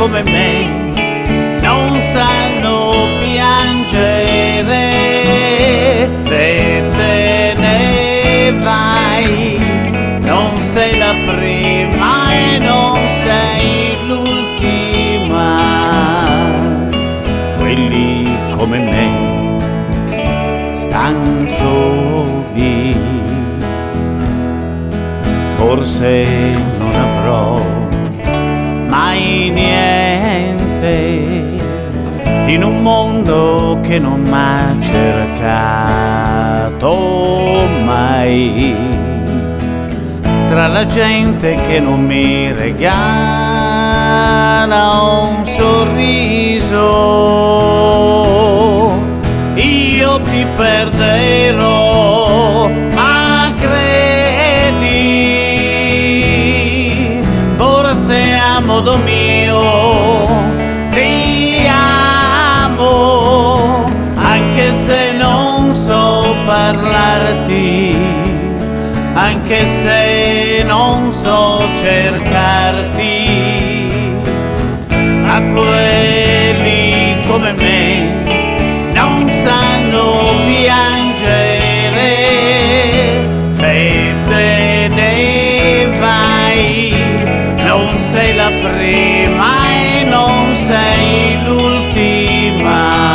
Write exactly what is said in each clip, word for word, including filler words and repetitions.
come me non sanno piangere. Se te ne vai non sei la prima e non sei l'ultima. Quelli come me stan soli, forse non avrò mai niente in un mondo che non m'ha cercato mai, tra la gente che non mi regala un sorriso. Io ti perderò, ma credi, forse a modo mio ti amo, anche se non so parlarti, anche se non so cercarti. Ma quelli come me non sanno piangere. Se te ne vai non sei la prima e non sei l'ultima.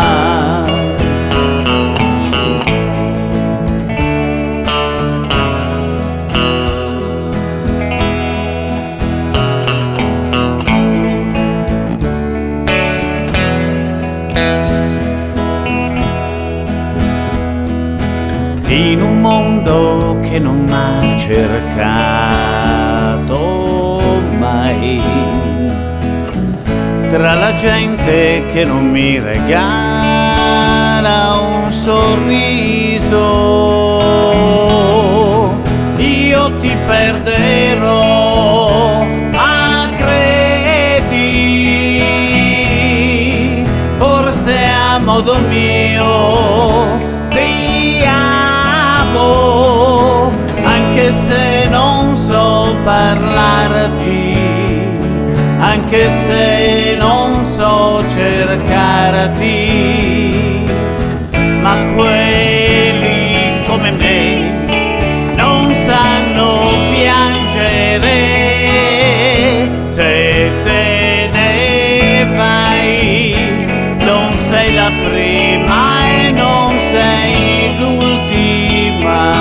In un mondo che non m'ha cercato mai, tra la gente che non mi regala un sorriso, io ti perderò, ma credi, forse a modo mio anche se non so parlarti, anche se non so cercarti. Ma quelli come me non sanno piangere. Se te ne vai non sei la prima e non sei l'ultima.